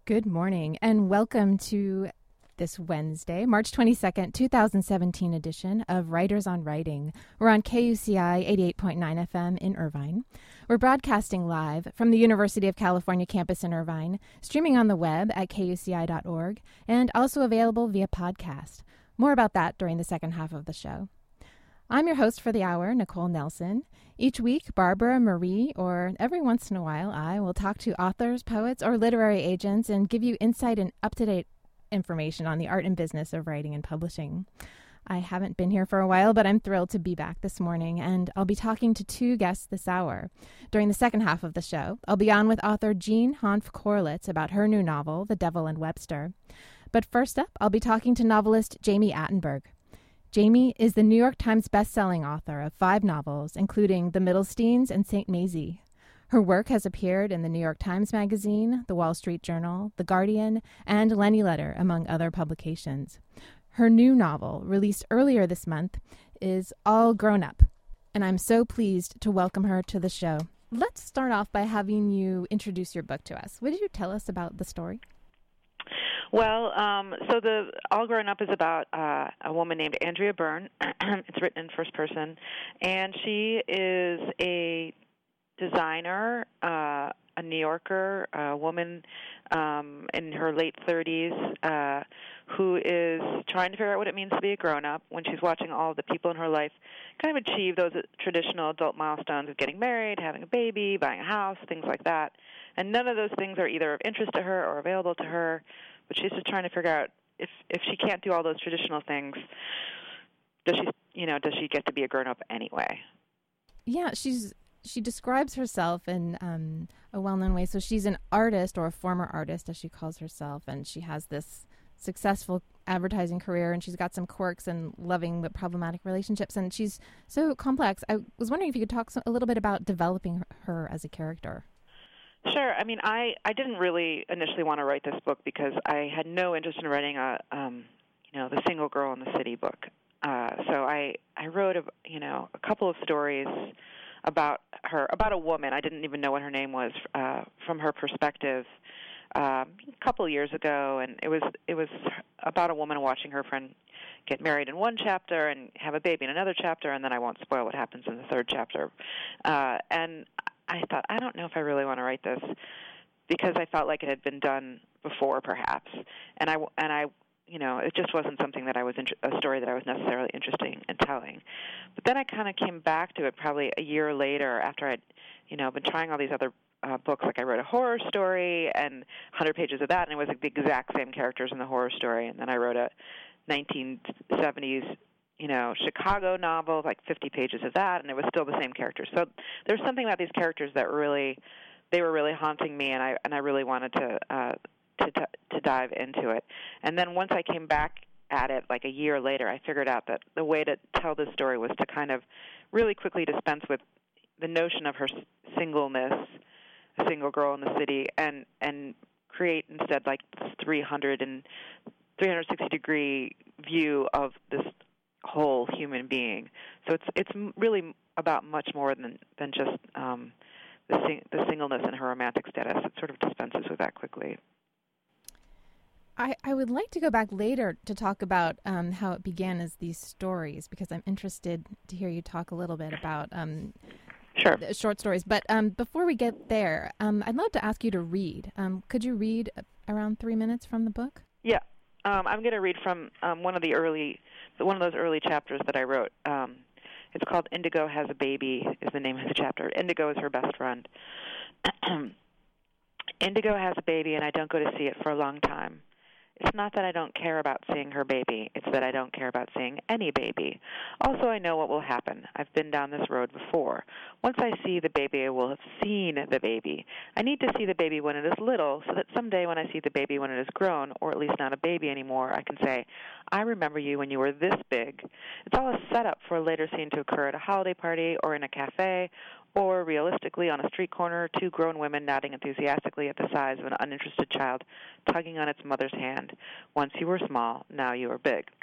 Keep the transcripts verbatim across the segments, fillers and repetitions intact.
Good morning and welcome to this Wednesday, March twenty-second, twenty seventeen edition of Writers on Writing. We're on K U C I eighty-eight point nine F M in Irvine. We're broadcasting live from the University of California campus in Irvine, streaming on the web at K U C I dot org, and also available via podcast. More about that during the second half of the show. I'm your host for the hour, Nicole Nelson. Each week, Barbara, Marie, or every once in a while, I will talk to authors, poets, or literary agents and give you insight and up-to-date information on the art and business of writing and publishing. I haven't been here for a while, but I'm thrilled to be back this morning, and I'll be talking to two guests this hour. During the second half of the show, I'll be on with author Jean Hanff Corlitz about her new novel, The Devil and Webster. But first up, I'll be talking to novelist Jami Attenberg. Jami is the New York Times bestselling author of five novels, including The Middlesteins and Saint Maisie. Her work has appeared in the New York Times Magazine, The Wall Street Journal, The Guardian, and Lenny Letter, among other publications. Her new novel, released earlier this month, is All Grown Up, and I'm so pleased to welcome her to the show. Let's start off by having you introduce your book to us. What did you tell us about the story? Well, um, so the All Grown Up is about uh, a woman named Andrea Byrne. It's written in first person, and she is a designer, uh, a New Yorker, a woman um, in her late thirties uh, who is trying to figure out what it means to be a grown-up when she's watching all the people in her life kind of achieve those traditional adult milestones of getting married, having a baby, buying a house, things like that. And none of those things are either of interest to her or available to her. But she's just trying to figure out if if she can't do all those traditional things, does she you know does she get to be a grown up anyway? Yeah, she's she describes herself in um, a well-known way. So she's an artist, or a former artist, as she calls herself, and she has this successful advertising career, and she's got some quirks and loving but problematic relationships, and she's so complex. I was wondering if you could talk a little bit about developing her as a character. Sure. I mean, I, I didn't really initially want to write this book because I had no interest in writing a, um, you know, the single girl in the city book. Uh, so I, I wrote, a, you know, a couple of stories about her, about a woman. I didn't even know what her name was uh, from her perspective um, a couple of years ago, and it was it was about a woman watching her friend get married in one chapter and have a baby in another chapter, and then I won't spoil what happens in the third chapter. Uh, and I thought, I don't know if I really want to write this because I felt like it had been done before, perhaps, and I and I, you know, it just wasn't something that I was int- a story that I was necessarily interested in telling. But then I kind of came back to it probably a year later after I'd, you know, been trying all these other uh, books. Like I wrote a horror story and one hundred pages of that, and it was like the exact same characters in the horror story. And then I wrote a nineteen seventies. You know, Chicago novel, like fifty pages of that, and it was still the same characters. So there's something about these characters that really, they were really haunting me, and I and I really wanted to uh, to to dive into it. And then once I came back at it, like a year later, I figured out that the way to tell this story was to kind of really quickly dispense with the notion of her singleness, a single girl in the city, and and create instead like this three hundred and three hundred sixty degree view of this whole human being. So it's it's really about much more than than just um, the sing, the singleness and her romantic status. It sort of dispenses with that quickly. I, I would like to go back later to talk about um, how it began as these stories, because I'm interested to hear you talk a little bit about um, sure. short stories. But um, before we get there, um, I'd love to ask you to read. Um, could you read around three minutes from the book? Yeah. Um, I'm going to read from um, one of the early, one of those early chapters that I wrote. Um, it's called Indigo Has a Baby is the name of the chapter. Indigo is her best friend. Indigo has a baby, and I don't go to see it for a long time. It's not that I don't care about seeing her baby. It's that I don't care about seeing any baby. Also, I know what will happen. I've been down this road before. Once I see the baby, I will have seen the baby. I need to see the baby when it is little so that someday when I see the baby when it is grown, or at least not a baby anymore, I can say, I remember you when you were this big. It's all a setup for a later scene to occur at a holiday party or in a cafe, or realistically on a street corner, two grown women nodding enthusiastically at the size of an uninterested child tugging on its mother's hand. Once you were small, now you are big.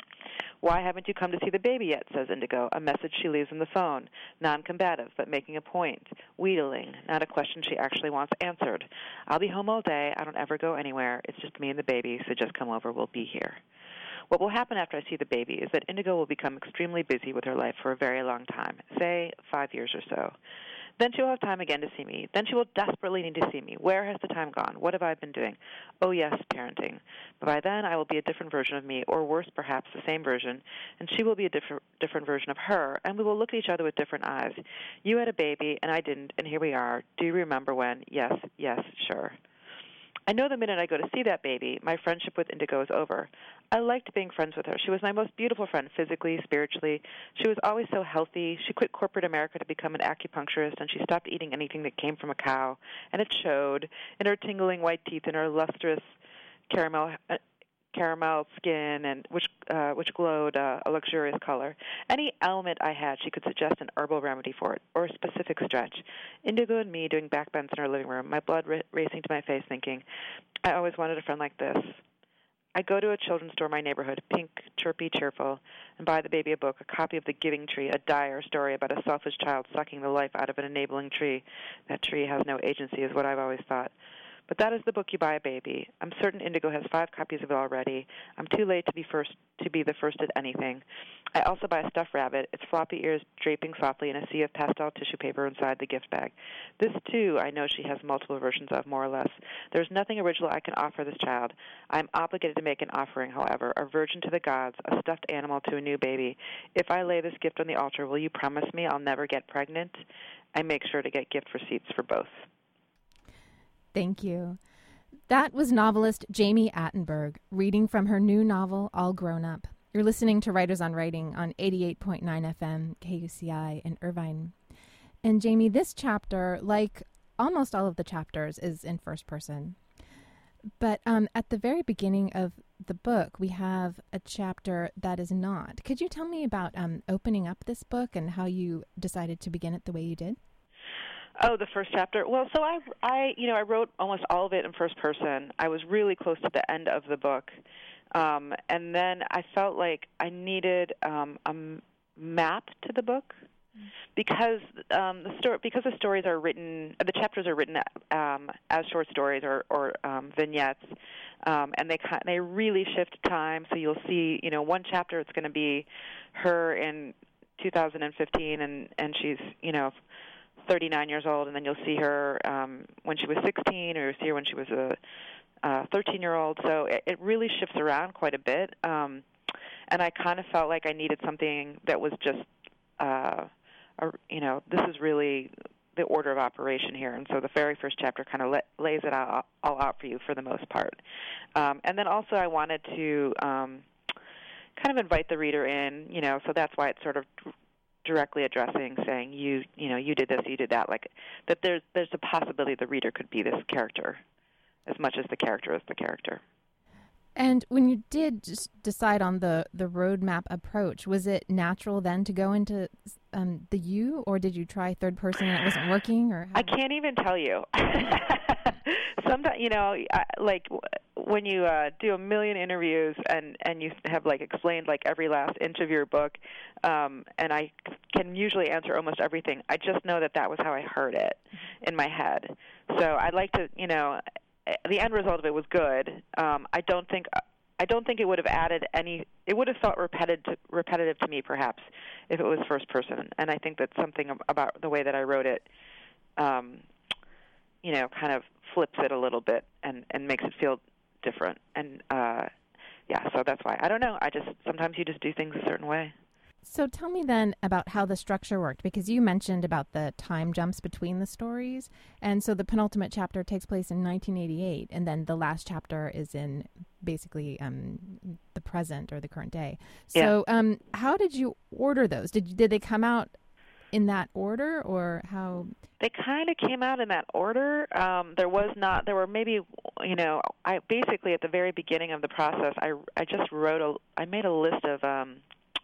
Why haven't you come to see the baby yet, says Indigo, a message she leaves on the phone, non-combative but making a point, wheedling, not a question she actually wants answered. I'll be home all day. I don't ever go anywhere. It's just me and the baby, so just come over. We'll be here. What will happen after I see the baby is that Indigo will become extremely busy with her life for a very long time, say five years or so. Then she will have time again to see me. Then she will desperately need to see me. Where has the time gone? What have I been doing? Oh, yes, parenting. But by then I will be a different version of me, or worse, perhaps, the same version, and she will be a different different version of her, and we will look at each other with different eyes. You had a baby, and I didn't, and here we are. Do you remember when? Yes, yes, sure. I know the minute I go to see that baby, my friendship with Indigo is over. I liked being friends with her. She was my most beautiful friend, physically, spiritually. She was always so healthy. She quit corporate America to become an acupuncturist, and she stopped eating anything that came from a cow. And it showed in her tingling white teeth and her lustrous caramel uh, caramel skin, and which uh, which glowed uh, a luxurious color. Any ailment I had, she could suggest an herbal remedy for it, or a specific stretch. Indigo and me doing backbends in our living room, my blood ra- racing to my face, thinking, I always wanted a friend like this. I go to a children's store in my neighborhood, pink, chirpy, cheerful, and buy the baby a book, a copy of The Giving Tree, a dire story about a selfish child sucking the life out of an enabling tree. That tree has no agency is what I've always thought. But that is the book you buy a baby. I'm certain Indigo has five copies of it already. I'm too late to be first to be the first at anything. I also buy a stuffed rabbit, its floppy ears draping softly in a sea of pastel tissue paper inside the gift bag. This, too, I know she has multiple versions of, more or less. There's nothing original I can offer this child. I'm obligated to make an offering, however, a virgin to the gods, a stuffed animal to a new baby. If I lay this gift on the altar, will you promise me I'll never get pregnant? I make sure to get gift receipts for both. Thank you. That was novelist Jami Attenberg reading from her new novel, All Grown Up. You're listening to Writers on Writing on eighty-eight point nine F M, K U C I in Irvine. And Jami, this chapter, like almost all of the chapters, is in first person. But um, at the very beginning of the book, we have a chapter that is not. Could you tell me about um, opening up this book and how you decided to begin it the way you did? Oh, the first chapter. Well, so I, I, you know, I wrote almost all of it in first person. I was really close to the end of the book, um, and then I felt like I needed um, a m- map to the book because um, the story, because the stories are written, the chapters are written um, as short stories or, or um, vignettes, um, and they they really shift time. So you'll see, you know, one chapter it's going to be her in two thousand fifteen, and and she's, you know, thirty-nine years old, and then you'll see her um, when she was sixteen, or you'll see her when she was a uh, thirteen-year-old. So it, it really shifts around quite a bit, um, and I kind of felt like I needed something that was just, uh, a, you know, this is really the order of operation here. And so the very first chapter kind of let, lays it all, all out for you for the most part. Um, and then also I wanted to um, kind of invite the reader in, you know, so that's why it's sort of directly addressing, saying you you know you did this, you did that, like that. There's there's a possibility the reader could be this character, as much as the character is the character. And when you did just decide on the the roadmap approach, was it natural then to go into um, the you, or did you try third person and it wasn't working? Or how? I can't even tell you. Sometimes, you know, like when you uh, do a million interviews and, and you have like explained like every last inch of your book, um, and I can usually answer almost everything. I just know that that was how I heard it in my head. So I'd like to, you know, the end result of it was good. Um, I don't think I don't think it would have added any. It would have felt repetitive to, repetitive to me, perhaps, if it was first person. And I think that something about the way that I wrote it, um, you know, kind of flips it a little bit and, and makes it feel different. And uh, yeah, so that's why. I don't know. I just sometimes you just do things a certain way. So tell me then about how the structure worked, because you mentioned about the time jumps between the stories. And so the penultimate chapter takes place in nineteen eighty-eight, and then the last chapter is in basically um, the present or the current day. So yeah. um, how did you order those? Did did they come out in that order, or how? They kind of came out in that order. Um, there was not, there were maybe, you know, I basically at the very beginning of the process, I, I just wrote a, I made a list of um,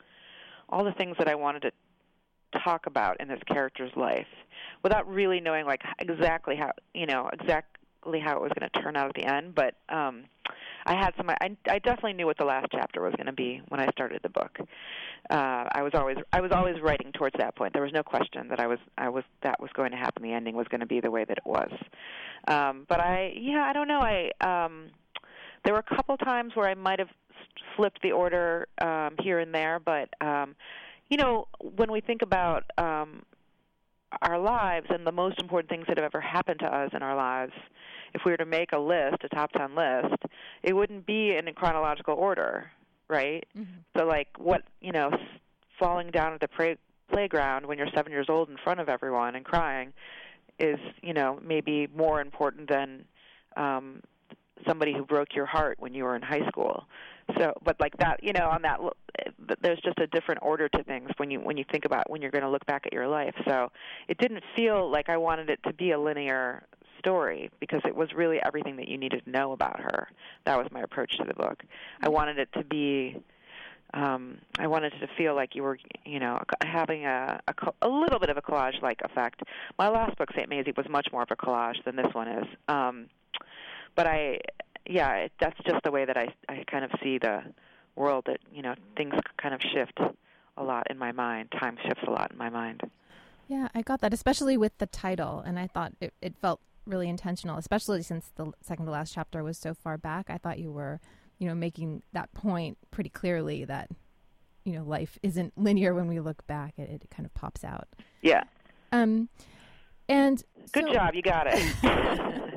all the things that I wanted to talk about in this character's life without really knowing like exactly how, you know, exactly how it was going to turn out at the end. But um, I had some. I, I definitely knew what the last chapter was going to be when I started the book. Uh, I was always I was always writing towards that point. There was no question that I was I was that was going to happen. The ending was going to be the way that it was. Um, but I yeah I don't know. I um, there were a couple times where I might have flipped the order um, here and there, but um, you know, when we think about um, our lives and the most important things that have ever happened to us in our lives, if we were to make a list, a top ten list, it wouldn't be in a chronological order, right? Mm-hmm. So, like, what, you know, falling down at the play- playground when you're seven years old in front of everyone and crying is, you know, maybe more important than um, somebody who broke your heart when you were in high school. So, but like that, you know, on that, there's just a different order to things when you when you think about when you're going to look back at your life. So, it didn't feel like I wanted it to be a linear story because it was really everything that you needed to know about her. That was my approach to the book. I wanted it to be, um, I wanted it to feel like you were, you know, having a a, a little bit of a collage-like effect. My last book, Saint Maisie, was much more of a collage than this one is. Um, but I. Yeah, it, that's just the way that I, I kind of see the world, that, you know, things kind of shift a lot in my mind. Time shifts a lot in my mind. Yeah, I got that, especially with the title, and I thought it, it felt really intentional, especially since the second to last chapter was so far back. I thought you were, you know, making that point pretty clearly that, you know, life isn't linear when we look back. It, it kind of pops out. Yeah. Um, and Good so, job, you got it.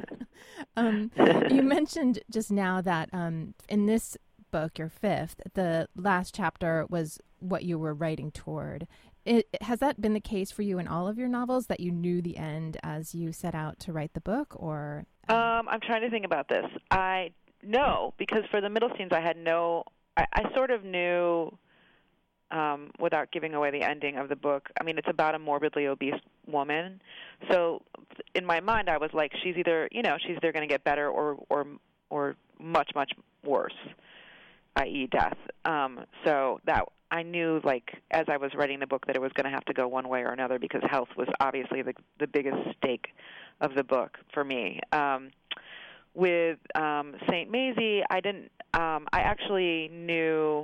Um, you mentioned just now that um, in this book, your fifth, the last chapter was what you were writing toward. It, has that been the case for you in all of your novels, that you knew the end as you set out to write the book? Or um, I'm trying to think about this. I no, because for the middle scenes, I had no. I, I sort of knew. Um, without giving away the ending of the book, I mean, it's about a morbidly obese woman. So in my mind, I was like, she's either, you know, she's either going to get better or, or, or much, much worse, that is death. Um, so that I knew, like, as I was writing the book, that it was going to have to go one way or another because health was obviously the, the biggest stake of the book for me. Um, with um, Saint Maisie, I didn't, um, I actually knew...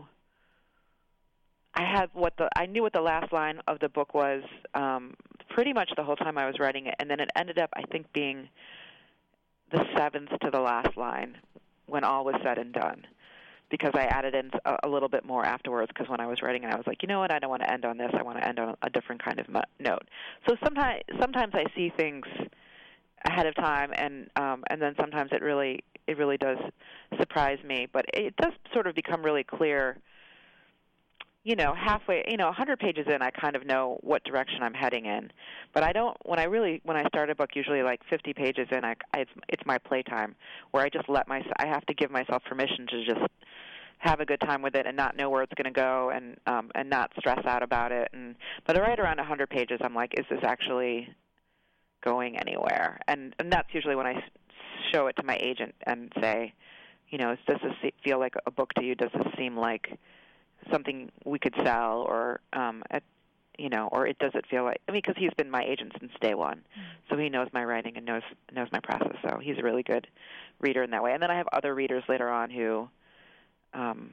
I had what the I knew what the last line of the book was um, pretty much the whole time I was writing it, and then it ended up, I think, being the seventh to the last line when all was said and done, because I added in a, a little bit more afterwards. Because when I was writing it, I was like, you know what, I don't want to end on this. I want to end on a different kind of mo- note. So sometimes sometimes I see things ahead of time, and um, and then sometimes it really it really does surprise me. But it does sort of become really clear. You know, halfway, you know, one hundred pages in, I kind of know what direction I'm heading in. But I don't, when I really, when I start a book, usually like fifty pages in, I, I, it's, it's my playtime, where I just let myself, I have to give myself permission to just have a good time with it and not know where it's going to go, and um, and not stress out about it. And But right around one hundred pages, I'm like, is this actually going anywhere? And, and that's usually when I show it to my agent and say, you know, does this feel like a book to you? Does this seem like something we could sell, or um, at, you know, or it does it feel like? I mean, because he's been my agent since day one, mm-hmm. so he knows my writing and knows knows my process. So he's a really good reader in that way. And then I have other readers later on who, um,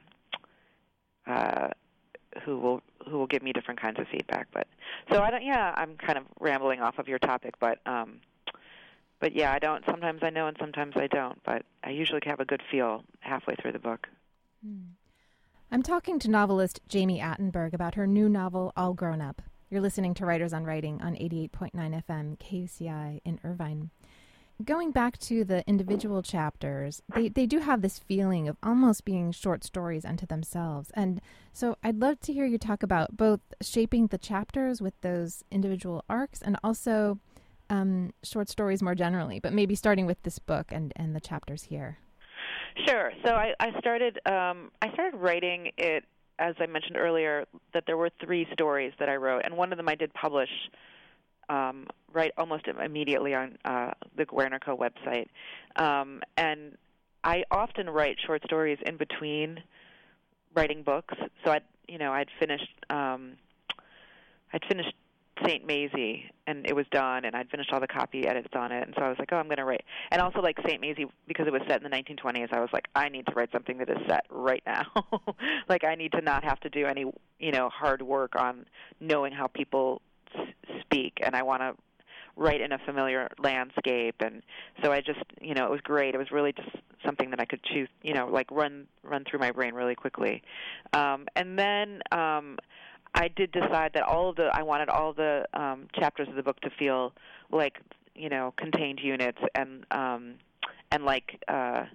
uh, who will who will give me different kinds of feedback. But so I don't. Yeah, I'm kind of rambling off of your topic, but um, but yeah, I don't. Sometimes I know, and sometimes I don't. But I usually have a good feel halfway through the book. Mm. I'm talking to novelist Jami Attenberg about her new novel, All Grown Up. You're listening to Writers on Writing on eighty-eight point nine F M, K U C I in Irvine. Going back to the individual chapters, they, they do have this feeling of almost being short stories unto themselves. And so I'd love to hear you talk about both shaping the chapters with those individual arcs and also um, short stories more generally, but maybe starting with this book and, and the chapters here. Sure. So I, I started um, I started writing it, as I mentioned earlier, that there were three stories that I wrote, and one of them I did publish um, right almost immediately on uh, the Guernica website. Um, and I often write short stories in between writing books. So I'd you know I'd finished um, I'd finished Saint Maisie, and it was done, and I'd finished all the copy edits on it, and so I was like, oh, I'm going to write. And also, like, Saint Maisie, because it was set in the nineteen twenties, I was like, I need to write something that is set right now. Like, I need to not have to do any, you know, hard work on knowing how people s- speak, and I want to write in a familiar landscape. And so I just, you know, it was great. It was really just something that I could choose, you know, like run run through my brain really quickly. Um, and then um, I did decide that all of the, I wanted all the um, chapters of the book to feel like, you know, contained units and um, and like uh,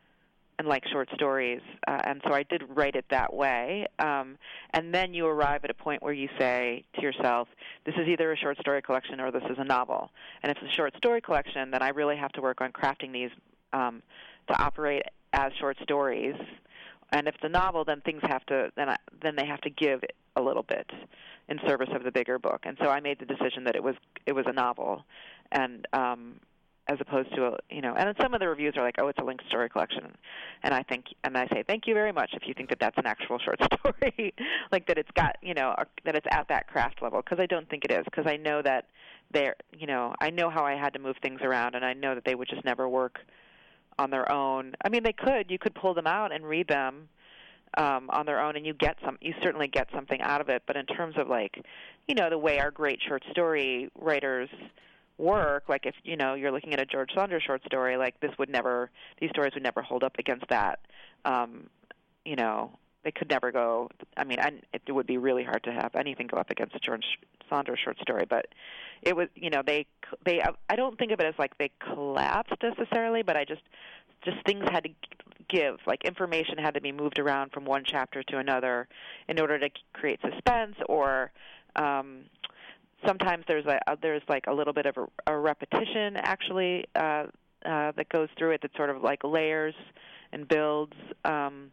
and like short stories. Uh, and so I did write it that way. Um, and then you arrive at a point where you say to yourself, this is either a short story collection or this is a novel. And if it's a short story collection, then I really have to work on crafting these um, to operate as short stories. And if it's a novel, then things have to then I, then they have to give a little bit in service of the bigger book. And so I made the decision that it was it was a novel, and um, as opposed to a, you know. And then some of the reviews are like, oh, it's a linked story collection, and I think and I say thank you very much if you think that that's an actual short story, like that it's got you know a, that it's at that craft level, because I don't think it is, because I know that they're you know I know how I had to move things around, and I know that they would just never work on their own. I mean, they could. You could pull them out and read them um, on their own, and you get some. You certainly get something out of it. But in terms of like, you know, the way our great short story writers work, like if you know you're looking at a George Saunders short story, like this would never. These stories would never hold up against that. Um, you know, they could never go. I mean, and it would be really hard to have anything go up against a George Saunders short story, but it was, you know, they they. I don't think of it as like they collapsed necessarily, but I just just things had to give, like information had to be moved around from one chapter to another in order to create suspense, or um, sometimes there's a there's like a little bit of a, a repetition actually uh, uh, that goes through it, that sort of like layers and builds. Um,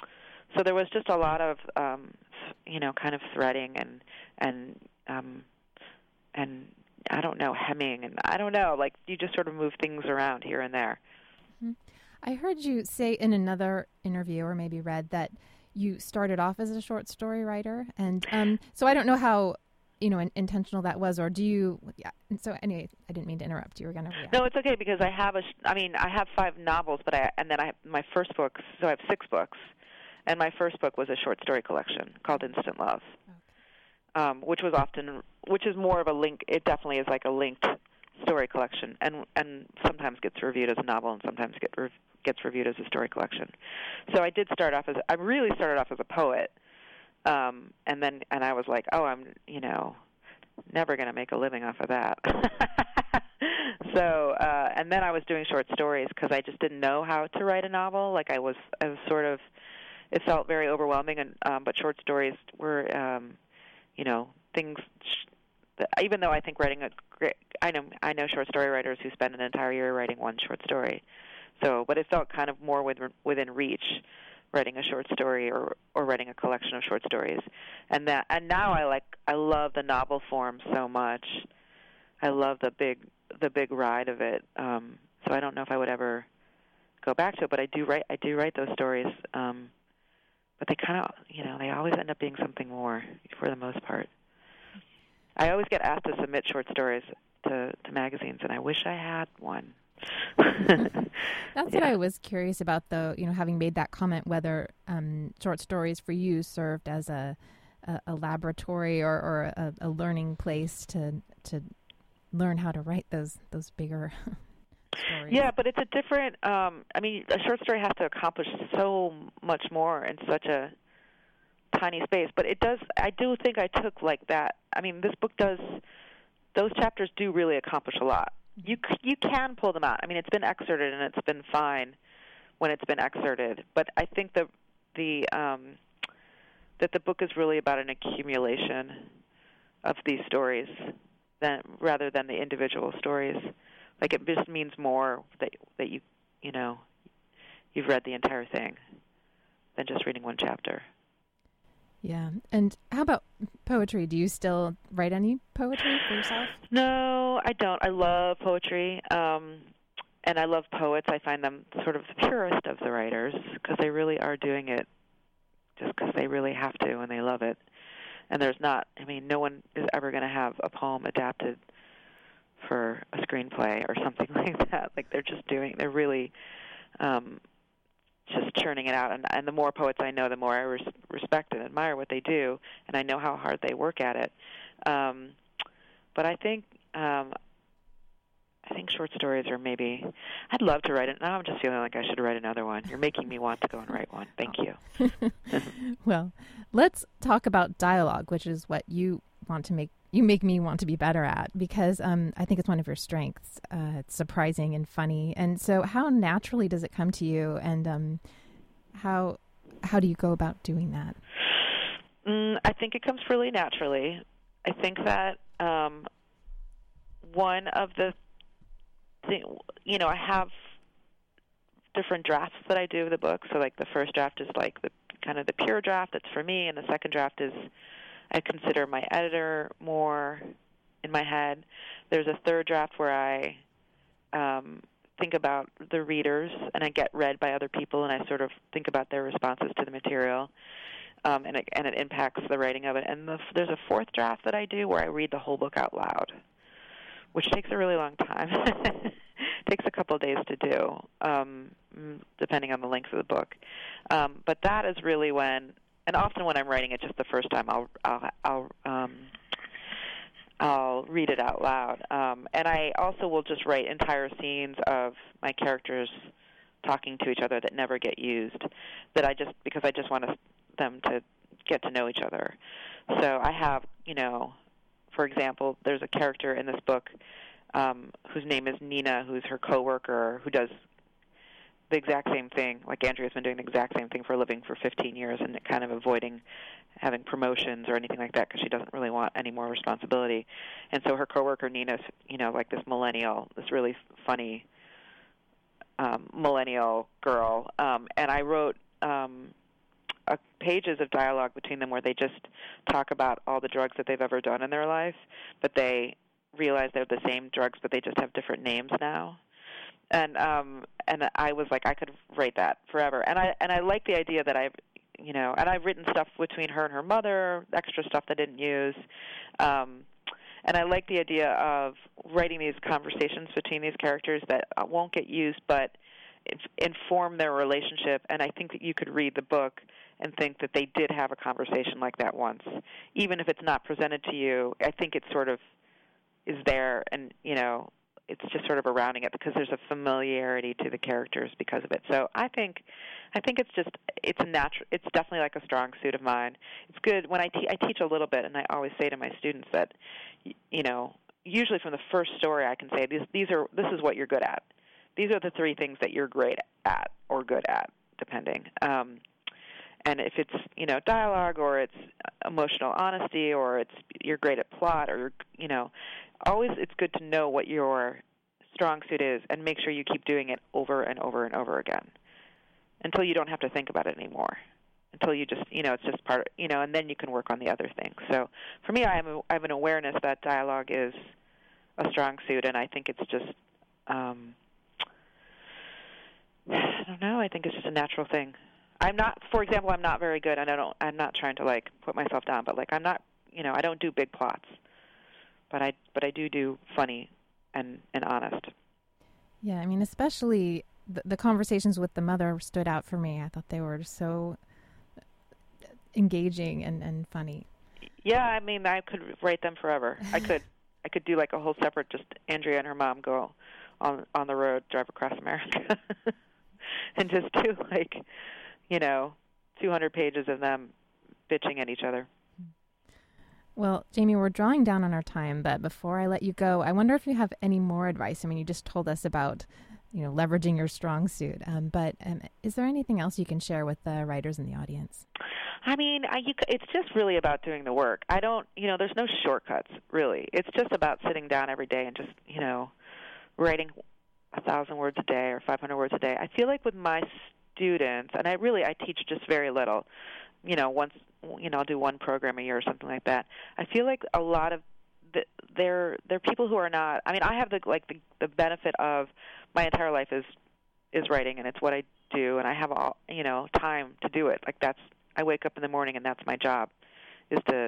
so there was just a lot of um, you know kind of threading and and um, and I don't know, hemming, and I don't know, like you just sort of move things around here and there. Mm-hmm. I heard you say in another interview, or maybe read, that you started off as a short story writer, and um, so I don't know how you know in, intentional that was, or do you? Yeah. So anyway, I didn't mean to interrupt. You were going to react. No, it's okay, because I have a. I mean, I have five novels, but I and then I have my first book. So I have six books, and my first book was a short story collection called Instant Love. Okay. Um, which was often, which is more of a link. It definitely is like a linked story collection, and and sometimes gets reviewed as a novel, and sometimes get rev- gets reviewed as a story collection. So I did start off as I really started off as a poet, um, and then and I was like, oh, I'm you know never going to make a living off of that. so uh, and then I was doing short stories because I just didn't know how to write a novel. Like I was, I was sort of, it felt very overwhelming, and um, but short stories were. Um, You know, things. That, even though I think writing a great, I know I know short story writers who spend an entire year writing one short story. So, but it felt kind of more within, within reach, writing a short story or or writing a collection of short stories. And that, and now I like, I love the novel form so much. I love the big the big ride of it. Um, so I don't know if I would ever go back to it, but I do write I do write those stories. Um, But they kind of, you know, they always end up being something more for the most part. I always get asked to submit short stories to, to magazines, and I wish I had one. That's yeah. what I was curious about, though, you know, having made that comment, whether um, short stories for you served as a, a, a laboratory or, or a, a learning place to to learn how to write those those bigger stories. Yeah, but it's a different, um, I mean, a short story has to accomplish so much more in such a tiny space. But it does, I do think I took like that. I mean, this book does, those chapters do really accomplish a lot. You you can pull them out. I mean, it's been excerpted, and it's been fine when it's been excerpted. But I think the the um, that the book is really about an accumulation of these stories than rather than the individual stories. Like it just means more that that you you know you've read the entire thing than just reading one chapter. Yeah. And how about poetry? Do you still write any poetry for yourself? No, I don't. I love poetry, um, and I love poets. I find them sort of the purest of the writers because they really are doing it just because they really have to and they love it. And there's not, I mean, no one is ever going to have a poem adapted for a screenplay or something like that. Like, they're just doing, they're really um, just churning it out. And, and the more poets I know, the more I res- respect and admire what they do, and I know how hard they work at it. Um, but I think um, I think short stories are maybe, I'd love to write it. Now I'm just feeling like I should write another one. You're making me want to go and write one. Thank you. Well, let's talk about dialogue, which is what you want to make, you make me want to be better at, because um, I think it's one of your strengths. Uh, it's surprising and funny. And so how naturally does it come to you, and um, how how do you go about doing that? Mm, I think it comes really naturally. I think that um, one of the you know, I have different drafts that I do of the book. So, like, the first draft is, like, the kind of the pure draft that's for me, and the second draft is I consider my editor more in my head. There's a third draft where I um, think about the readers, and I get read by other people, and I sort of think about their responses to the material, um, and, it, and it impacts the writing of it. And the, there's a fourth draft that I do where I read the whole book out loud, which takes a really long time. Takes a couple of days to do, um, depending on the length of the book. Um, but that is really when, and often when I'm writing it just the first time, I'll I'll I'll, um, I'll read it out loud. Um, and I also will just write entire scenes of my characters talking to each other that never get used, that I just because I just want to, them to get to know each other. So I have, you know. For example, there's a character in this book um, whose name is Nina, who's her coworker, who does the exact same thing. Like, Andrea's been doing the exact same thing for a living for fifteen years, and kind of avoiding having promotions or anything like that because she doesn't really want any more responsibility. And so her coworker Nina's, you know, like this millennial, this really funny um, millennial girl. Um, and I wrote Um, Uh, pages of dialogue between them where they just talk about all the drugs that they've ever done in their life, but they realize they're the same drugs, but they just have different names now. And um, and I was like, I could write that forever. And I and I like the idea that I've, you know, and I've written stuff between her and her mother, extra stuff that I didn't use. Um, and I like the idea of writing these conversations between these characters that won't get used, but inform their relationship. And I think that you could read the book and think that they did have a conversation like that once. Even if it's not presented to you, I think it sort of is there, and, you know, it's just sort of surrounding it because there's a familiarity to the characters because of it. So I think I think it's just, it's a natural, it's definitely like a strong suit of mine. It's good when I, te- I teach a little bit, and I always say to my students that, you know, usually from the first story I can say, these, these are, this is what you're good at. These are the three things that you're great at or good at, depending. Um, and if it's, you know, dialogue, or it's emotional honesty, or it's you're great at plot, or, you know, always it's good to know what your strong suit is and make sure you keep doing it over and over and over again until you don't have to think about it anymore, until you just, you know, it's just part of, you know, and then you can work on the other things. So for me, I have, a, I have an awareness that dialogue is a strong suit, and I think it's just, um, I don't know, I think it's just a natural thing. I'm not, for example, I'm not very good, and I don't, I'm not trying to, like, put myself down, but, like, I'm not, you know, I don't do big plots, but I, but I do do funny and, and honest. Yeah, I mean, especially the, the conversations with the mother stood out for me. I thought they were so engaging and, and funny. Yeah, I mean, I could write them forever. I could, I could do, like, a whole separate, just Andrea and her mom go on on the road, drive across America, and just do, like, you know, two hundred pages of them bitching at each other. Well, Jamie, we're drawing down on our time, but before I let you go, I wonder if you have any more advice. I mean, you just told us about, you know, leveraging your strong suit, um, but um, is there anything else you can share with the writers in the audience? I mean, I, you, it's just really about doing the work. I don't, you know, there's no shortcuts, really. It's just about sitting down every day and just, you know, writing a thousand words a day or five hundred words a day. I feel like with my students, and I really, I teach just very little, you know, once, you know, I'll do one program a year or something like that. I feel like a lot of the, they're they're people who are not, I mean, I have the, like, the, the benefit of my entire life is is writing, and it's what I do, and I have all, you know, time to do it. Like, that's, I wake up in the morning and that's my job, is to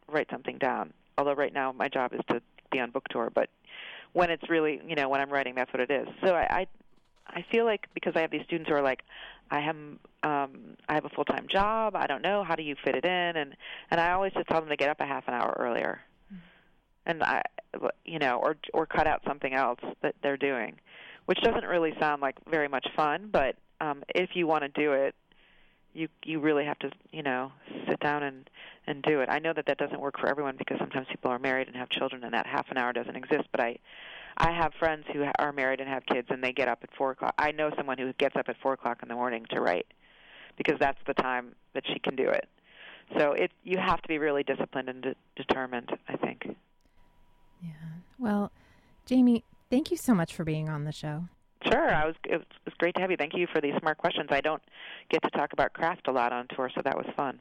write something down. Although right now my job is to be on book tour, but when it's really, you know, when I'm writing, that's what it is. So I, I, I feel like because I have these students who are like, I have, um, I have a full-time job. I don't know, how do you fit it in? And and I always just tell them to get up a half an hour earlier, mm-hmm. and I, you know, or or cut out something else that they're doing, which doesn't really sound like very much fun. But um, if you want to do it, you you really have to, you know, sit down and, and do it. I know that that doesn't work for everyone because sometimes people are married and have children, and that half an hour doesn't exist. But I. I have friends who are married and have kids, and they get up at four o'clock. I know someone who gets up at four o'clock in the morning to write because that's the time that she can do it. So it you have to be really disciplined and de- determined, I think. Yeah. Well, Jamie, thank you so much for being on the show. Sure. I was. It was great to have you. Thank you for these smart questions. I don't get to talk about craft a lot on tour, so that was fun.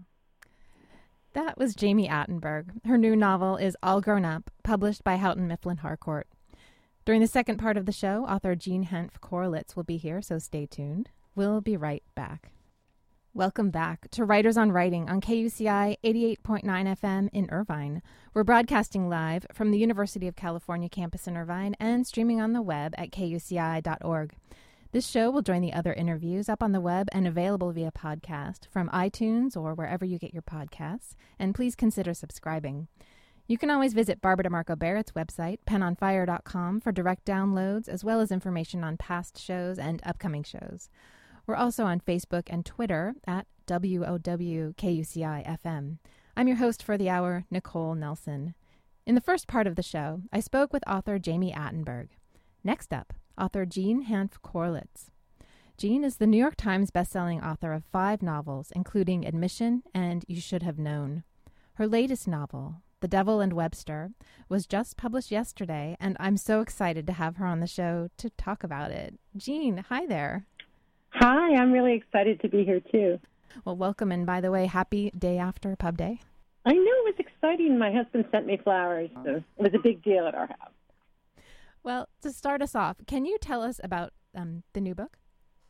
That was Jamie Attenberg. Her new novel is All Grown Up, published by Houghton Mifflin Harcourt. During the second part of the show, author Jean Hanff Korelitz will be here, so stay tuned. We'll be right back. Welcome back to Writers on Writing on K U C I eighty-eight point nine F M in Irvine. We're broadcasting live from the University of California campus in Irvine and streaming on the web at K U C I dot org. This show will join the other interviews up on the web and available via podcast from iTunes or wherever you get your podcasts, and please consider subscribing. You can always visit Barbara DeMarco Barrett's website, pen on fire dot com, for direct downloads, as well as information on past shows and upcoming shows. We're also on Facebook and Twitter at W O W K U C I F M. I'm your host for the hour, Nicole Nelson. In the first part of the show, I spoke with author Jamie Attenberg. Next up, author Jean Hanff Korelitz. Jean is the New York Times bestselling author of five novels, including Admission and You Should Have Known. Her latest novel, The Devil and Webster, was just published yesterday, and I'm so excited to have her on the show to talk about it. Jean, hi there. Hi, I'm really excited to be here, too. Well, welcome, and by the way, happy day after Pub Day. I know, it was exciting. My husband sent me flowers, so it was a big deal at our house. Well, to start us off, can you tell us about um, the new book?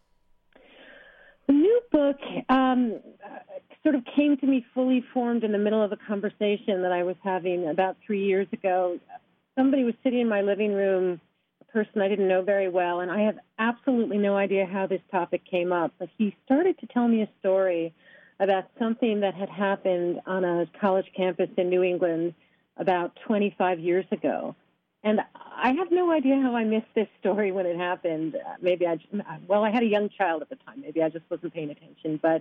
The new book um, sort of came to me fully formed in the middle of a conversation that I was having about three years ago. Somebody was sitting in my living room, a person I didn't know very well, and I have absolutely no idea how this topic came up, but he started to tell me a story about something that had happened on a college campus in New England about twenty-five years ago. And I have no idea how I missed this story when it happened. Uh, maybe I, just, well, I had a young child at the time. Maybe I just wasn't paying attention. But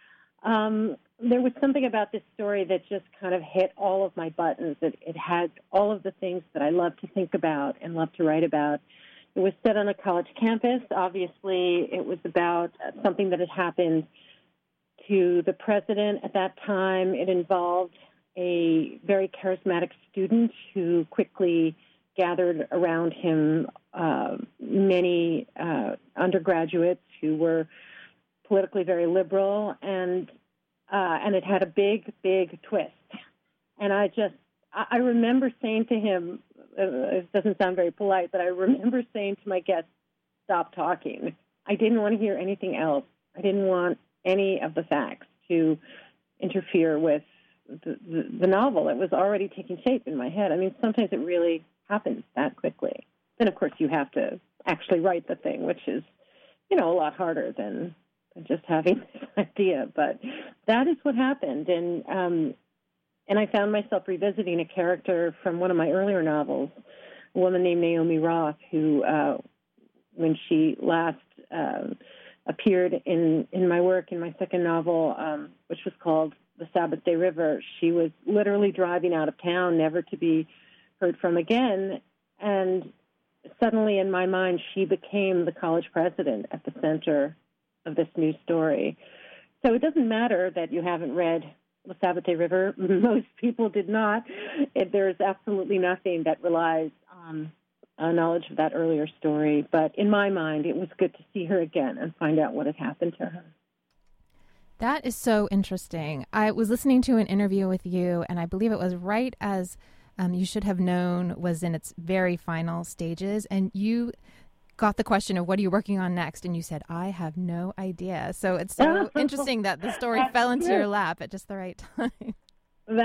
um, there was something about this story that just kind of hit all of my buttons. It, it had all of the things that I love to think about and love to write about. It was set on a college campus. Obviously, it was about something that had happened to the president at that time. It involved a very charismatic student who quickly gathered around him uh, many uh, undergraduates who were politically very liberal, and uh, and it had a big, big twist. And I just, I remember saying to him, uh, it doesn't sound very polite, but I remember saying to my guests, stop talking. I didn't want to hear anything else. I didn't want any of the facts to interfere with the, the, the novel. It was already taking shape in my head. I mean, sometimes it really happens that quickly. Then, of course, you have to actually write the thing, which is, you know, a lot harder than, than just having this idea. But that is what happened. And um, and I found myself revisiting a character from one of my earlier novels, a woman named Naomi Roth, who, uh, when she last uh, appeared in, in my work, in my second novel, um, which was called The Sabbath Day River, she was literally driving out of town, never to be heard from again, and suddenly in my mind she became the college president at the center of this new story. So it doesn't matter that you haven't read The Sabbath Day River. Most people did not. It, there's absolutely nothing that relies on uh, knowledge of that earlier story, but in my mind it was good to see her again and find out what had happened to her. That is so interesting. I was listening to an interview with you, and I believe it was right as Um, You Should Have Known was in its very final stages, and you got the question of what are you working on next, and you said, I have no idea. So it's so interesting that the story fell into your lap at just the right time. That is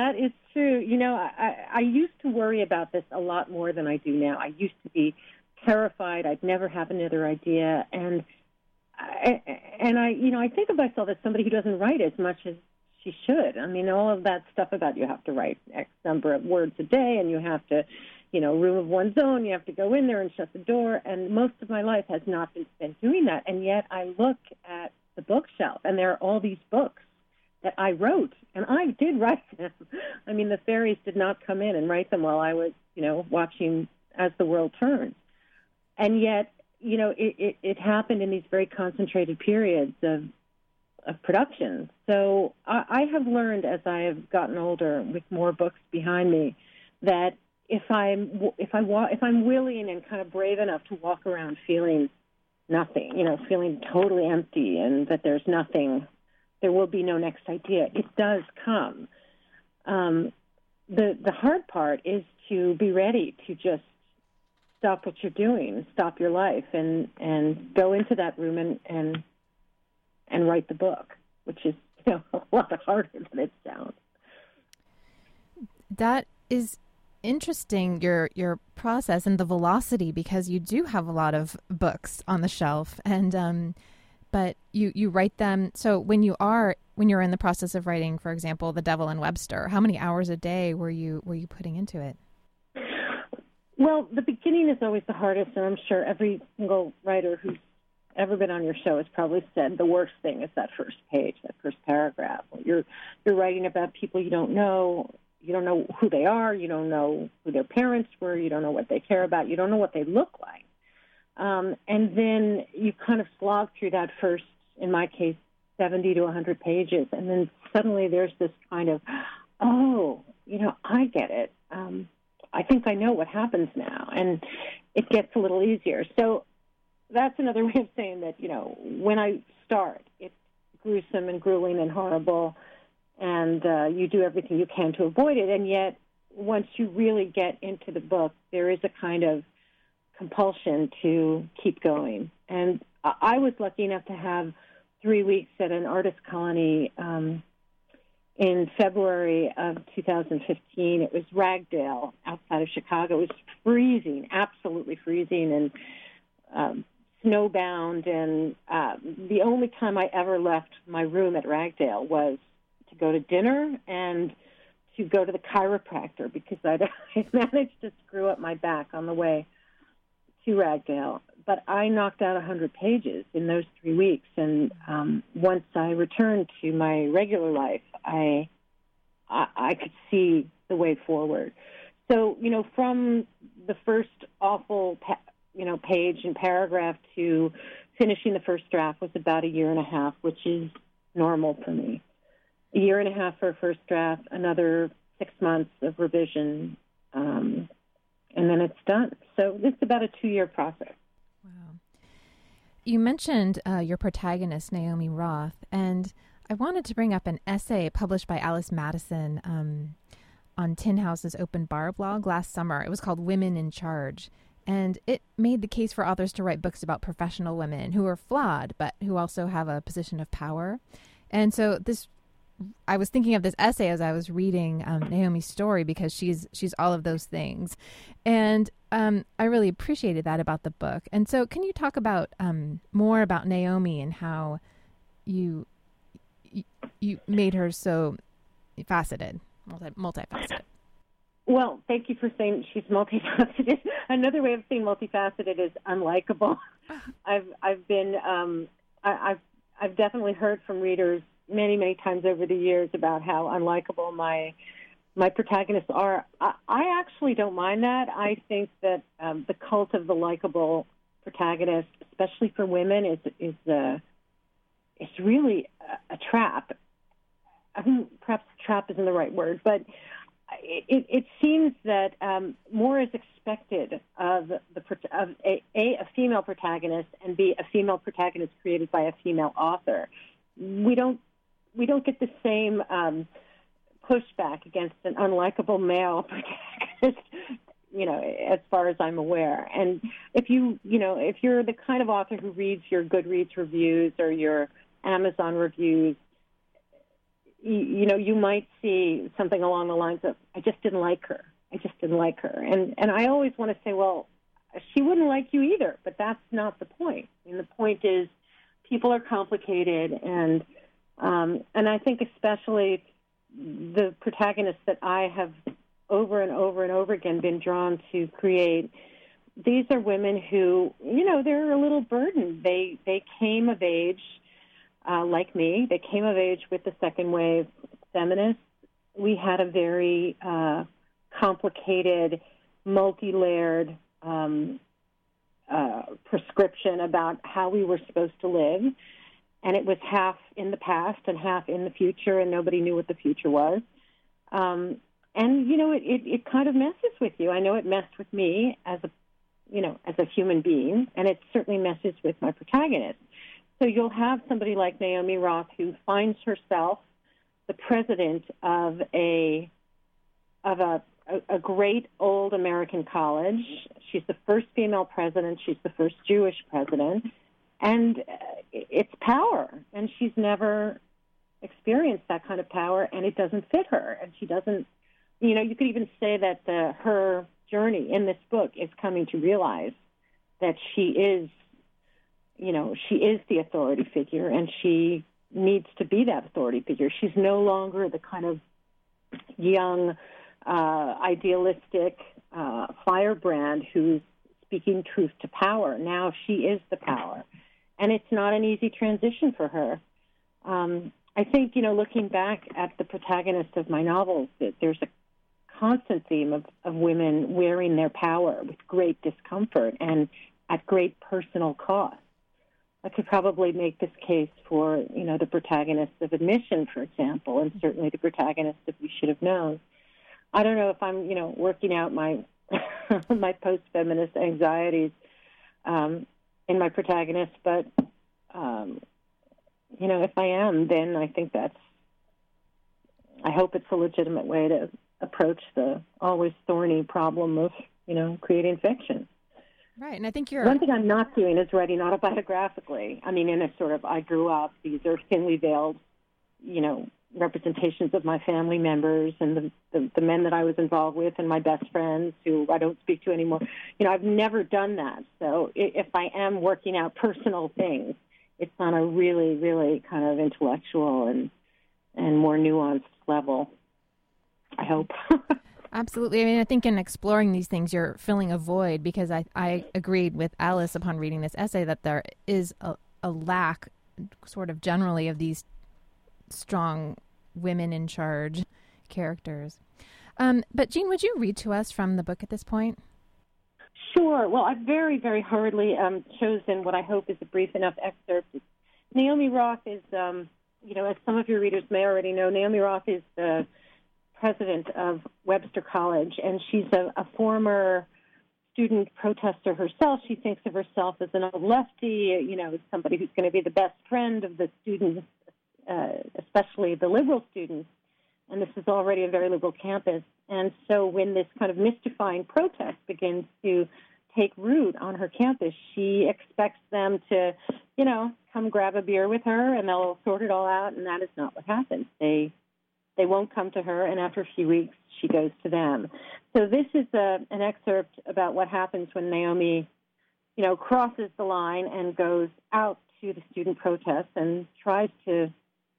true. You know, I, I, I used to worry about this a lot more than I do now. I used to be terrified. I'd never have another idea. And I, and I, you know, I think of myself as somebody who doesn't write as much as she should. I mean, all of that stuff about you have to write X number of words a day, and you have to, you know, room of one's own. You have to go in there and shut the door. And most of my life has not been spent doing that. And yet I look at the bookshelf, and there are all these books that I wrote, and I did write them. I mean, the fairies did not come in and write them while I was, you know, watching As the World Turns. And yet, you know, it, it, it happened in these very concentrated periods of of production. So I, I have learned as I have gotten older, with more books behind me, that if I'm if I wa- if I'm willing and kind of brave enough to walk around feeling nothing, you know, feeling totally empty, and that there's nothing, there will be no next idea. It does come. Um, the the hard part is to be ready to just stop what you're doing, stop your life, and and go into that room and and and write the book, which is, you know, a lot harder than it sounds. That is interesting, your your process and the velocity, because you do have a lot of books on the shelf, and um, but you, you write them. So when you are when you're in the process of writing, for example, The Devil and Webster, how many hours a day were you were you putting into it? Well, the beginning is always the hardest, and I'm sure every single writer who's ever been on your show has probably said the worst thing is that first page, that first paragraph. You're you're writing about people you don't know. You don't know who they are. You don't know who their parents were. You don't know what they care about. You don't know what they look like. Um, and then you kind of slog through that first, in my case, seventy to one hundred pages, and then suddenly there's this kind of, oh, you know, I get it. Um, I think I know what happens now, and it gets a little easier. So that's another way of saying that, you know, when I start, it's gruesome and grueling and horrible, and uh, you do everything you can to avoid it. And yet, once you really get into the book, there is a kind of compulsion to keep going. And I was lucky enough to have three weeks at an artist colony um, in February of two thousand fifteen. It was Ragdale outside of Chicago. It was freezing, absolutely freezing, and um, snowbound. And uh, the only time I ever left my room at Ragdale was to go to dinner and to go to the chiropractor, because I'd, I'd managed to screw up my back on the way to Ragdale. But I knocked out one hundred pages in those three weeks. And um, once I returned to my regular life, I, I I could see the way forward. So, you know, from the first awful, pa- you know, page and paragraph to finishing the first draft was about a year and a half, which is normal for me. A year and a half for a first draft, another six months of revision, um, and then it's done. So it's about a two-year process. Wow. You mentioned uh, your protagonist, Naomi Roth, and I wanted to bring up an essay published by Alice Madison um, on Tin House's Open Bar blog last summer. It was called Women in Charge, and it made the case for authors to write books about professional women who are flawed, but who also have a position of power. And so this I was thinking of this essay as I was reading um, Naomi's story, because she's she's all of those things. And um, I really appreciated that about the book. And so can you talk about um, more about Naomi and how you, you you made her so faceted, multi, multifaceted? Well, thank you for saying she's multifaceted. Another way of saying multifaceted is unlikable. I've I've been um, I, I've I've definitely heard from readers many, many times over the years about how unlikable my my protagonists are. I, I actually don't mind that. I think that um, the cult of the likable protagonist, especially for women, is is uh, is really a, a trap. I mean, perhaps trap isn't the right word, but it, it seems that um, more is expected of the of a, a a female protagonist, and b a female protagonist created by a female author. We don't. We don't get the same um, pushback against an unlikable male protagonist, you know, as far as I'm aware. And if you, you know, if you're the kind of author who reads your Goodreads reviews or your Amazon reviews, you, you know, you might see something along the lines of, I just didn't like her. I just didn't like her. And, and I always want to say, well, she wouldn't like you either, but that's not the point. I mean, the point is people are complicated, and um, and I think especially the protagonists that I have over and over and over again been drawn to create, these are women who, you know, they're a little burdened. They, they came of age, uh, like me, they came of age with the second wave feminists. We had a very uh, complicated, multi-layered um, uh, prescription about how we were supposed to live, and it was half in the past and half in the future, and nobody knew what the future was. Um, and, you know, it, it, it kind of messes with you. I know it messed with me as a, you know, as a human being, and it certainly messes with my protagonist. So you'll have somebody like Naomi Roth who finds herself the president of a of a, a, a great old American college. She's the first female president. She's the first Jewish president. And uh, it's power, and she's never experienced that kind of power, and it doesn't fit her. And she doesn't, you know, you could even say that uh, her journey in this book is coming to realize that she is, you know, she is the authority figure, and she needs to be that authority figure. She's no longer the kind of young, uh, idealistic uh, firebrand who's speaking truth to power. Now she is the power. And it's not an easy transition for her. Um, I think, you know, looking back at the protagonist of my novels, that there's a constant theme of, of women wearing their power with great discomfort and at great personal cost. I could probably make this case for, you know, the protagonist of Admission, for example, and certainly the protagonist of We Should Have Known. I don't know if I'm, you know, working out my my post-feminist anxieties um, in my protagonist, but, um, you know, if I am, then I think that's, I hope it's a legitimate way to approach the always thorny problem of, you know, creating fiction. Right, and I think you're... One thing I'm not doing is writing autobiographically. I mean, in a sort of, I grew up, these are thinly veiled, you know, representations of my family members and the, the, the men that I was involved with and my best friends who I don't speak to anymore. You know, I've never done that. So if I am working out personal things, it's on a really, really kind of intellectual and, and more nuanced level, I hope. Absolutely. I mean, I think in exploring these things, you're filling a void, because I, I agreed with Alice upon reading this essay that there is a, a lack sort of generally of these strong women in charge characters. Um, but Jean, would you read to us from the book at this point? Sure. Well, I've very, very hurriedly um, chosen what I hope is a brief enough excerpt. Naomi Roth is, um, you know, as some of your readers may already know, Naomi Roth is the president of Webster College, and she's a, a former student protester herself. She thinks of herself as an old lefty, you know, somebody who's going to be the best friend of the students, uh, especially the liberal students. And this is already a very liberal campus. And so when this kind of mystifying protest begins to take root on her campus, she expects them to, you know, come grab a beer with her and they'll sort it all out. And that is not what happens. They they won't come to her, and after a few weeks, she goes to them. So this is a, an excerpt about what happens when Naomi, you know, crosses the line and goes out to the student protest and tries to,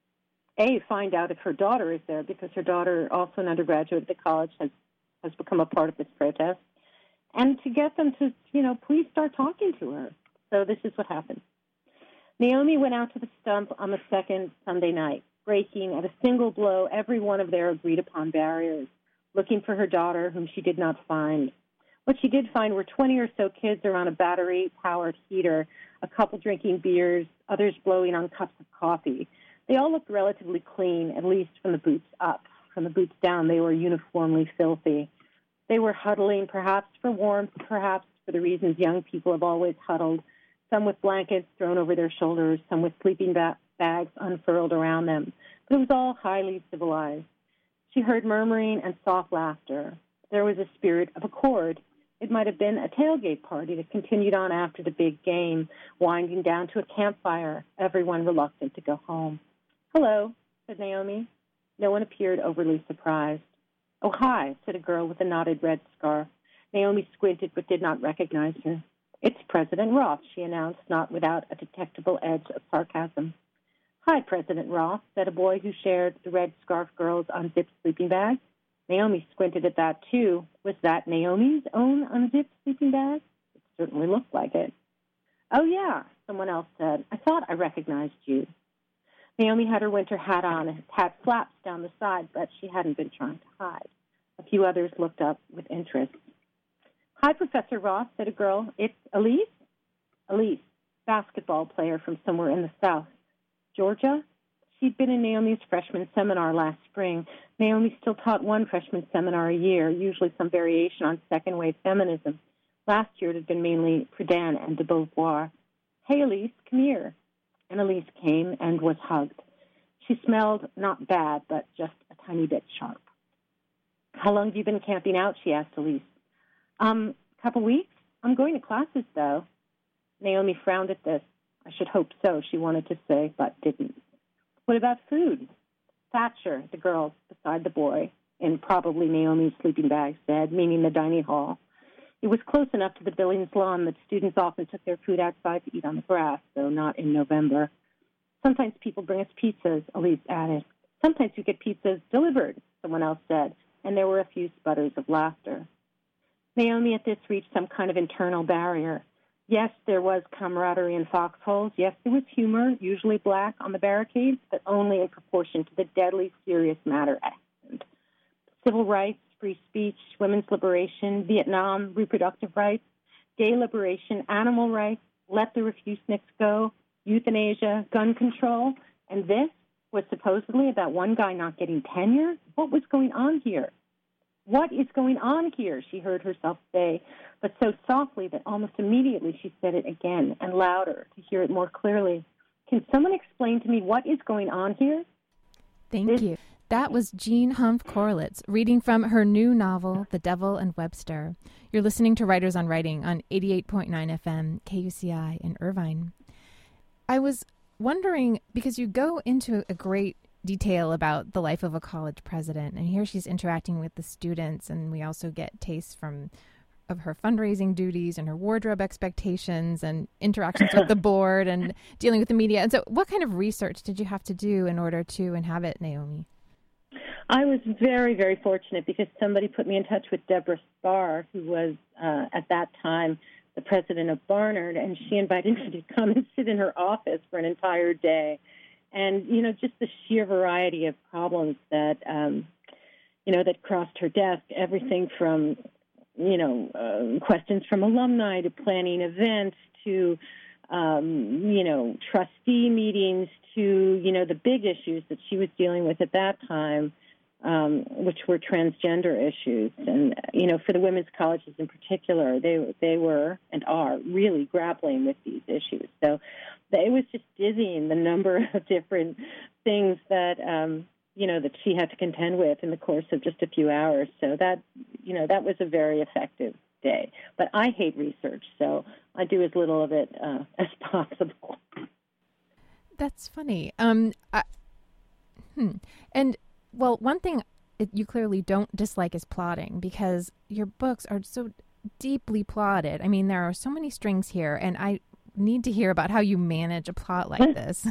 A, find out if her daughter is there, because her daughter, also an undergraduate at the college, has, has become a part of this protest, and to get them to, you know, please start talking to her. So this is what happened. Naomi went out to the stump on the second Sunday night, breaking at a single blow every one of their agreed-upon barriers, looking for her daughter, whom she did not find. What she did find were twenty or so kids around a battery-powered heater, a couple drinking beers, others blowing on cups of coffee. They all looked relatively clean, at least from the boots up. From the boots down, they were uniformly filthy. They were huddling, perhaps for warmth, perhaps for the reasons young people have always huddled, some with blankets thrown over their shoulders, some with sleeping ba- bags unfurled around them. But it was all highly civilized. She heard murmuring and soft laughter. There was a spirit of accord. It might have been a tailgate party that continued on after the big game, winding down to a campfire, everyone reluctant to go home. "Hello," said Naomi. No one appeared overly surprised. "Oh, hi," said a girl with a knotted red scarf. Naomi squinted but did not recognize her. "It's President Roth," she announced, not without a detectable edge of sarcasm. "Hi, President Roth," said a boy who shared the red scarf girl's unzipped sleeping bag. Naomi squinted at that, too. Was that Naomi's own unzipped sleeping bag? It certainly looked like it. "Oh, yeah," someone else said. "I thought I recognized you." Naomi had her winter hat on, and hat flaps down the side, but she hadn't been trying to hide. A few others looked up with interest. "Hi, Professor Roth," said a girl. "It's Elise?" Elise, basketball player from somewhere in the South. Georgia? She'd been in Naomi's freshman seminar last spring. Naomi still taught one freshman seminar a year, usually some variation on second-wave feminism. Last year it had been mainly Friedan and de Beauvoir. "Hey, Elise, come here." And Elise came and was hugged. She smelled not bad, but just a tiny bit sharp. "How long have you been camping out?" she asked Elise. Um, couple weeks. I'm going to classes, though." Naomi frowned at this. "I should hope so," she wanted to say, but didn't. "What about food?" Thatcher, the girl beside the boy, in probably Naomi's sleeping bag, said, meaning the dining hall. It was close enough to the Billings lawn that students often took their food outside to eat on the grass, though not in November. "Sometimes people bring us pizzas," Elise added. "Sometimes you get pizzas delivered," someone else said, and there were a few sputters of laughter. Naomi at this reached some kind of internal barrier. Yes, there was camaraderie in foxholes. Yes, there was humor, usually black, on the barricades, but only in proportion to the deadly serious matter at hand. Civil rights, free speech, women's liberation, Vietnam, reproductive rights, gay liberation, animal rights, let the refuseniks go, euthanasia, gun control, and this was supposedly about one guy not getting tenure? What was going on here? "What is going on here?" she heard herself say, but so softly that almost immediately she said it again and louder to hear it more clearly. "Can someone explain to me what is going on here?" Thank this- you. That was Jean Humph Korelitz reading from her new novel, The Devil and Webster. You're listening to Writers on Writing on eighty-eight point nine F M, K U C I in Irvine. I was wondering, because you go into a great detail about the life of a college president, and here she's interacting with the students, and we also get tastes from of her fundraising duties and her wardrobe expectations and interactions with the board and dealing with the media. And so what kind of research did you have to do in order to inhabit Naomi? I was very, very fortunate because somebody put me in touch with Deborah Spar, who was uh, at that time the president of Barnard, and she invited me to come and sit in her office for an entire day. And, you know, just the sheer variety of problems that, um, you know, that crossed her desk, everything from, you know, uh, questions from alumni to planning events to, um, you know, trustee meetings to, you know, the big issues that she was dealing with at that time, um, which were transgender issues. And, you know, for the women's colleges in particular, they they were and are really grappling with these issues. So it was just dizzying, the number of different things that, um, you know, that she had to contend with in the course of just a few hours. So that, you know, that was a very effective day. But I hate research, so I do as little of it uh, as possible. That's funny. Um, I, hmm. And, well, one thing it, you clearly don't dislike is plotting, because your books are so deeply plotted. I mean, there are so many strings here, and I need to hear about how you manage a plot like this.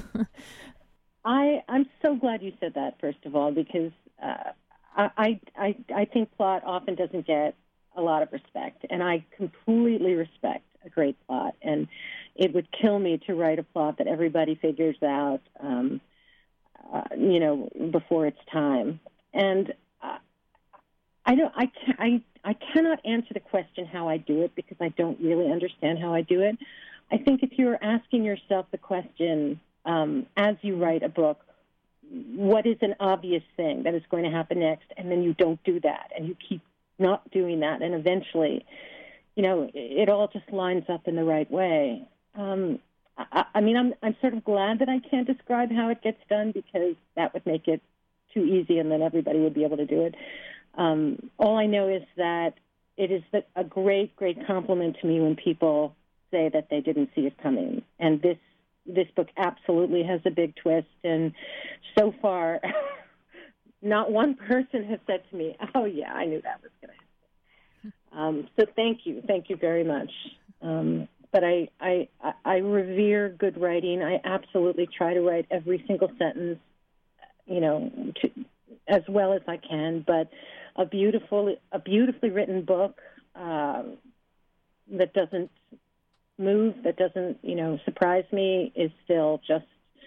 I, I'm so glad you said that, first of all, because uh, I, I, I think plot often doesn't get a lot of respect, and I completely respect a great plot, and it would kill me to write a plot that everybody figures out, um, uh, you know, before it's time. And uh, I don't, I, I, I cannot answer the question how I do it, because I don't really understand how I do it. I think if you're asking yourself the question um, as you write a book, what is an obvious thing that is going to happen next, and then you don't do that, and you keep not doing that, and eventually, you know, it all just lines up in the right way. Um, I, I mean, I'm I'm sort of glad that I can't describe how it gets done, because that would make it too easy, and then everybody would be able to do it. Um, all I know is that it is a great, great compliment to me when people say that they didn't see it coming. And this this book absolutely has a big twist. And so far, not one person has said to me, oh, yeah, I knew that was going to happen. Um, so thank you. Thank you very much. Um, but I, I, I revere good writing. I absolutely try to write every single sentence, you know, to, as well as I can. But a beautiful, a beautifully written book uh, that doesn't move, that doesn't, you know, surprise me is still just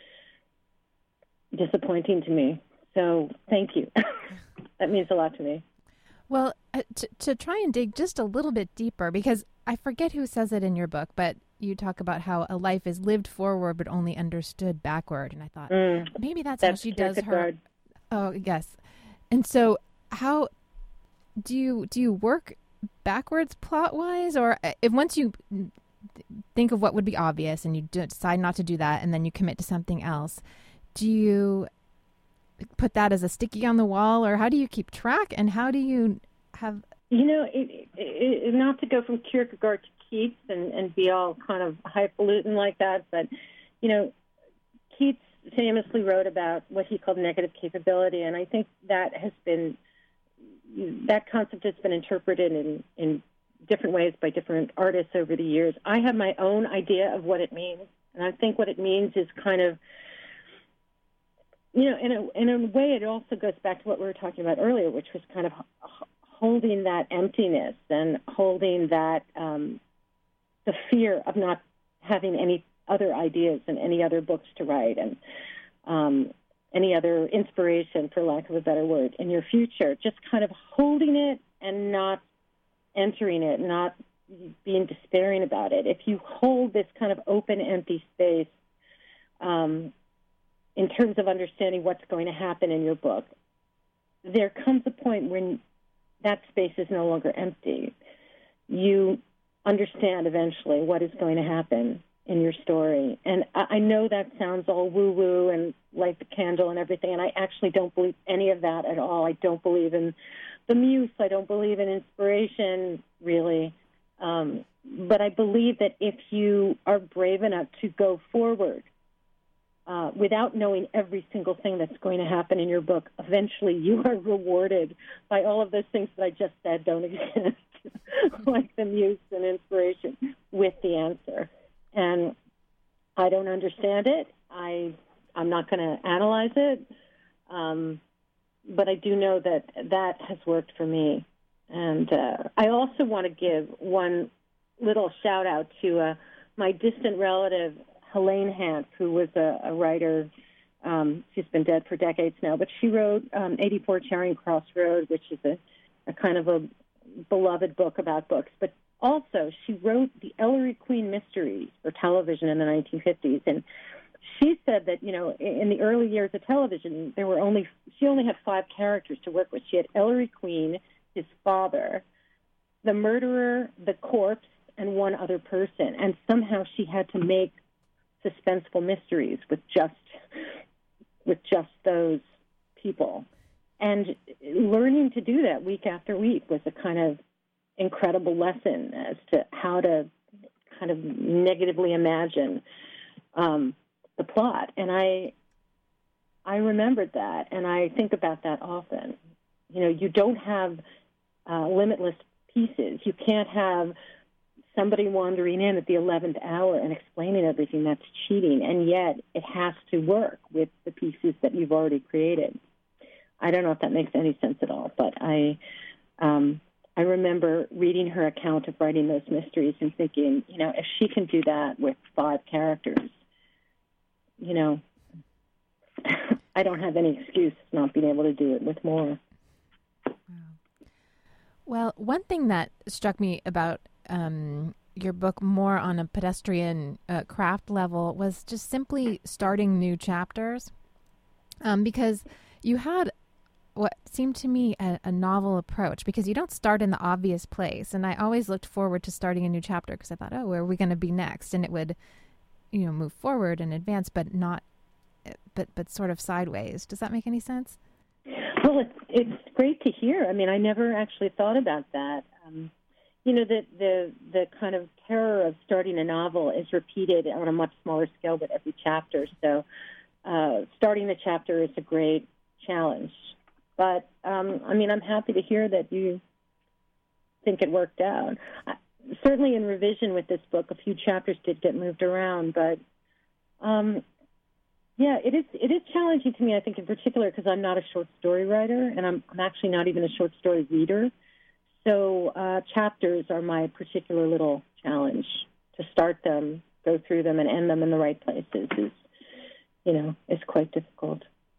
disappointing to me. So thank you. That means a lot to me. Well, uh, to, to try and dig just a little bit deeper, because I forget who says it in your book, but you talk about how a life is lived forward but only understood backward. And I thought, mm, maybe that's, that's how she does her. Oh, yes. And so how do you do you work backwards plot-wise? Or if once you think of what would be obvious and you decide not to do that and then you commit to something else, do you put that as a sticky on the wall, or how do you keep track, and how do you have... You know, it, it, it, not to go from Kierkegaard to Keats and, and be all kind of highfalutin like that, but, you know, Keats famously wrote about what he called negative capability, and I think that has been, that concept has been interpreted in, in different ways by different artists over the years. I have my own idea of what it means, and I think what it means is kind of, you know, in a, in a way, it also goes back to what we were talking about earlier, which was kind of holding that emptiness and holding that, um, the fear of not having any other ideas and any other books to write and um, any other inspiration, for lack of a better word, in your future. Just kind of holding it and not entering it, not being despairing about it. If you hold this kind of open, empty space, um, in terms of understanding what's going to happen in your book, there comes a point when that space is no longer empty. You understand eventually what is going to happen in your story. And I know that sounds all woo-woo and light the candle and everything, and I actually don't believe any of that at all. I don't believe in the muse. I don't believe in inspiration, really. Um, but I believe that if you are brave enough to go forward, Uh, without knowing every single thing that's going to happen in your book, eventually you are rewarded by all of those things that I just said don't exist, like the muse and inspiration, with the answer. And I don't understand it. I, I'm not going to analyze it. Um, but I do know that that has worked for me. And uh, I also want to give one little shout-out to uh, my distant relative, Helene Hant, who was a, a writer. Um, she's been dead for decades now, but she wrote um, eighty-four Charing Cross Road, which is a, a kind of a beloved book about books. But also, she wrote the Ellery Queen Mysteries for television in the nineteen fifties. And she said that, you know, in the early years of television, there were only she only had five characters to work with. She had Ellery Queen, his father, the murderer, the corpse, and one other person. And somehow she had to make suspenseful mysteries with just with just those people. And learning to do that week after week was a kind of incredible lesson as to how to kind of negatively imagine um, the plot. And I I remembered that, and I think about that often. You know, you don't have uh, limitless pieces. You can't have somebody wandering in at the eleventh hour and explaining everything. That's cheating, and yet it has to work with the pieces that you've already created. I don't know if that makes any sense at all, but I um, I remember reading her account of writing those mysteries and thinking, you know, if she can do that with five characters, you know, I don't have any excuse not being able to do it with more. Well, one thing that struck me about Um, your book more on a pedestrian uh, craft level was just simply starting new chapters, um, because you had what seemed to me a, a novel approach, because you don't start in the obvious place. And I always looked forward to starting a new chapter because I thought, oh, where are we going to be next? And it would, you know, move forward and advance, but not, but but sort of sideways. Does that make any sense? Well, it's, it's great to hear. I mean, I never actually thought about that. Um, You know, the, the the kind of terror of starting a novel is repeated on a much smaller scale with every chapter. So uh, starting the chapter is a great challenge. But, um, I mean, I'm happy to hear that you think it worked out. I, certainly in revision with this book, a few chapters did get moved around, but, um, yeah, it is it is challenging to me, I think, in particular, because I'm not a short story writer, and I'm, I'm actually not even a short story reader. So uh, chapters are my particular little challenge. To start them, go through them, and end them in the right places is, you know, is quite difficult.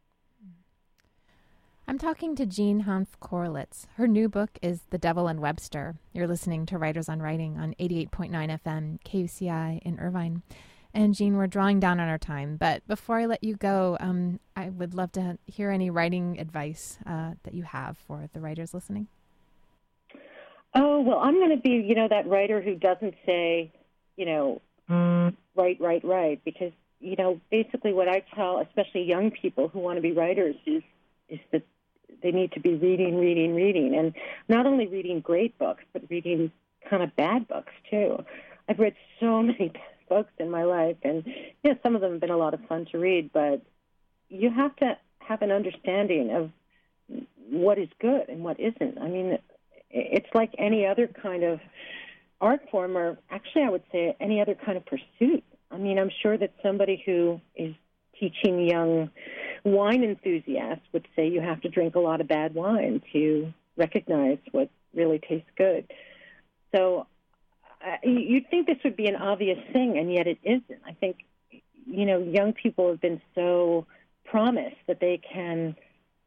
I'm talking to Jean Hanff Korelitz. Her new book is The Devil and Webster. You're listening to Writers on Writing on eighty-eight point nine F M, K U C I in Irvine. And Jean, we're drawing down on our time, but before I let you go, um, I would love to hear any writing advice uh, that you have for the writers listening. Oh, well, I'm going to be, you know, that writer who doesn't say, you know, mm. write, write, write, because, you know, basically what I tell, especially young people who want to be writers, is is that they need to be reading, reading, reading, and not only reading great books, but reading kind of bad books, too. I've read so many bad books in my life, and, yeah, some of them have been a lot of fun to read, but you have to have an understanding of what is good and what isn't. I mean, it's like any other kind of art form, or actually I would say any other kind of pursuit. I mean, I'm sure that somebody who is teaching young wine enthusiasts would say you have to drink a lot of bad wine to recognize what really tastes good. So uh, you'd think this would be an obvious thing, and yet it isn't. I think, you know, young people have been so promised that they can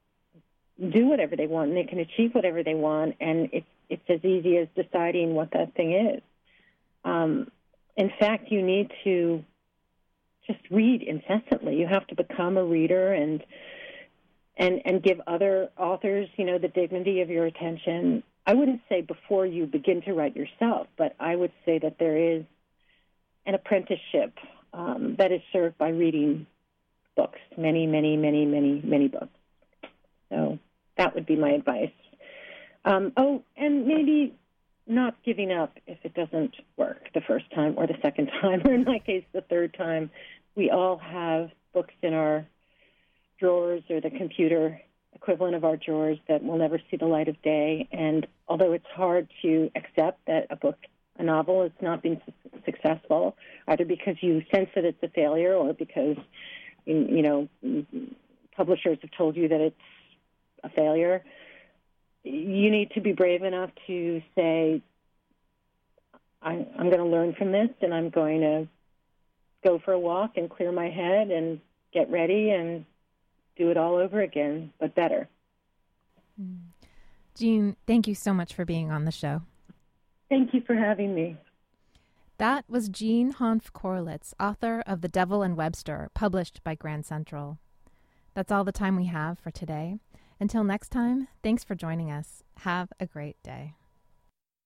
do whatever they want and they can achieve whatever they want, and it's it's as easy as deciding what that thing is. Um, in fact, you need to just read incessantly. You have to become a reader and and and give other authors, you know, the dignity of your attention. I wouldn't say before you begin to write yourself, but I would say that there is an apprenticeship um, that is served by reading books, many, many, many, many, many books. So that would be my advice. Um, oh, and maybe not giving up if it doesn't work the first time or the second time, or in my case, the third time. We all have books in our drawers or the computer equivalent of our drawers that will never see the light of day. And although it's hard to accept that a book, a novel, is not being su- successful, either because you sense that it's a failure or because, you know, publishers have told you that it's a failure, you need to be brave enough to say, I, I'm going to learn from this, and I'm going to go for a walk and clear my head and get ready and do it all over again, but better. Jean, thank you so much for being on the show. Thank you for having me. That was Jean Hanff Korelitz, author of The Devil and Webster, published by Grand Central. That's all the time we have for today. Until next time, thanks for joining us. Have a great day.